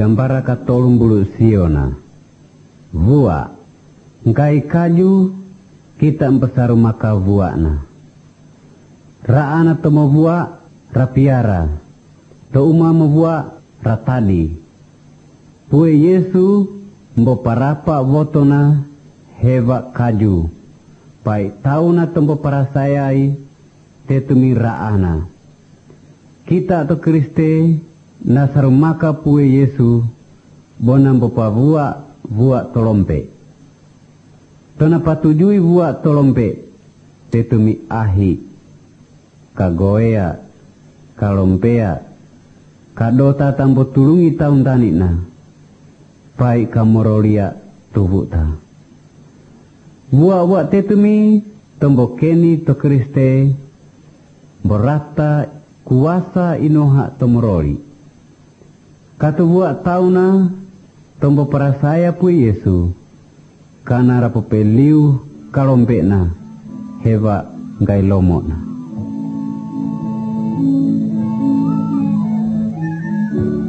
gambara katolong bulu siona. Vua, ngai kaju kita empesaru maka vuana. Raana tomo vua rapiara, to umama vua ratali. Pue Yesu mbo parapa votona heva kaju. Pai tauna tombo parasayai tetumi raana. Kita to Kriste nasaru maka pue Yesu bona mbo pa vua tolompe. Tona patujui vua tolompe tetumi ahi kagoea kalompea kadota tambo tulungi taun tanina pai kamorolia tubuta. Vua tetumi tombo keni to Kriste borata kuasa inoha tomoroli. Katu vua tauna tombo parasaya pui Yesu kana rapopeliu kalompena heva ngai lomona.